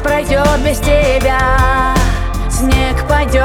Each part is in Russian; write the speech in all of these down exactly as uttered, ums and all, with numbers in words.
опять пройдет без тебя. Снег пойдет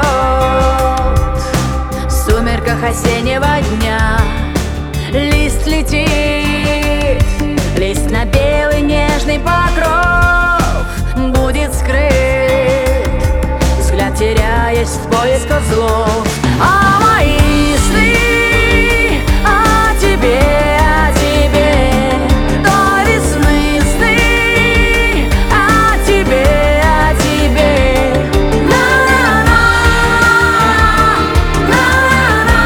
в сумерках осеннего дня. Лист летит, лист на белый нежный покров будет скрыт, взгляд теряясь в поисках слов. А мои сны о тебе, о тебе, до весны сны о тебе, о тебе. На-на-на, на-на-на,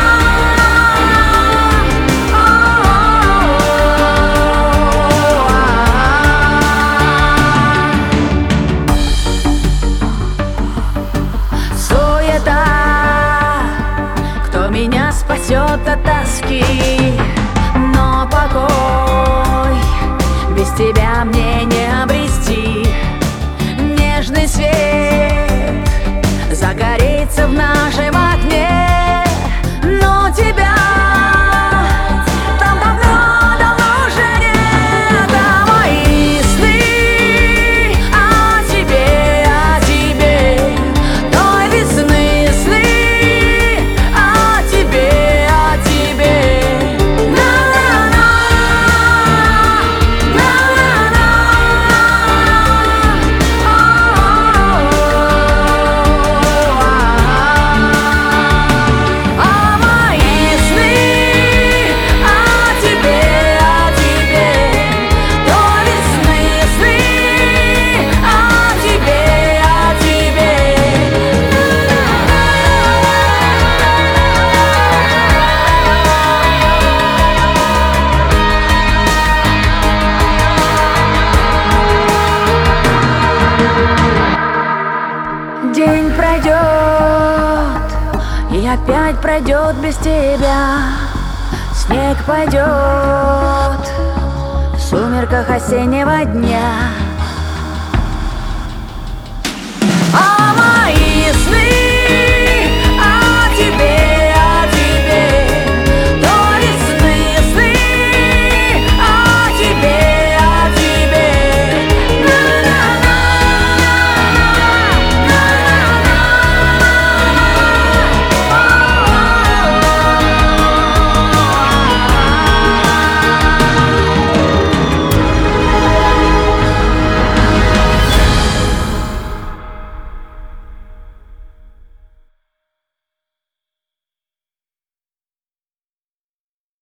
суета, кто меня спасет от тоски, но покой без тебя мне не обрести. Нежный свет загорится в нашем окне, но тебя там давно, давно уже нет. А мои сны о тебе, о тебе, той весны сны о тебе, о тебе. На-на-на, на-на-на, а мои сны о тебе, о тебе, до весны сны о тебе, о тебе. День пройдет, и опять пройдет без тебя. Снег пойдет в сумерках осеннего дня. А мои сны